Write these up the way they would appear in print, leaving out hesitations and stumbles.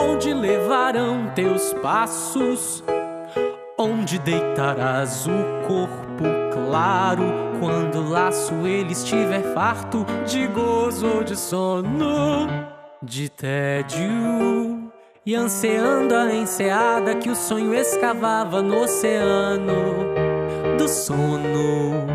Onde levarão teus passos? Onde deitarás o corpo claro, quando o laço ele estiver farto de gozo ou de sono, de tédio, e ansiando a enseada que o sonho escavava no oceano do sono.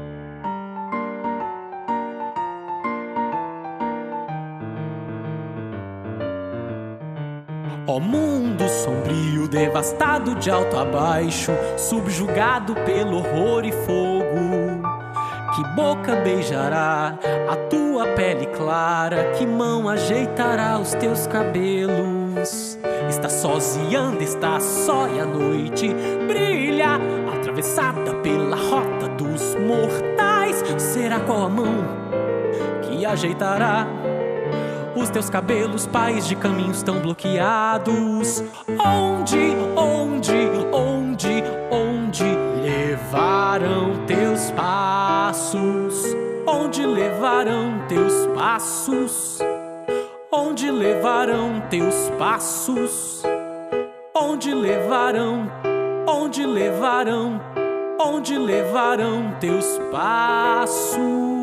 Ó mundo sombrio, devastado de alto a baixo, subjugado pelo horror e fogo, que boca beijará a tua pele clara, que mão ajeitará os teus cabelos? Está sozinhando, está só e a noite brilha, atravessada pela rota dos mortais. Será qual a mão que ajeitará os teus cabelos, pais de caminhos tão bloqueados? Onde levarão teus passos? Onde levarão teus passos? Onde levarão teus passos? Onde levarão? Onde levarão? Onde levarão teus passos?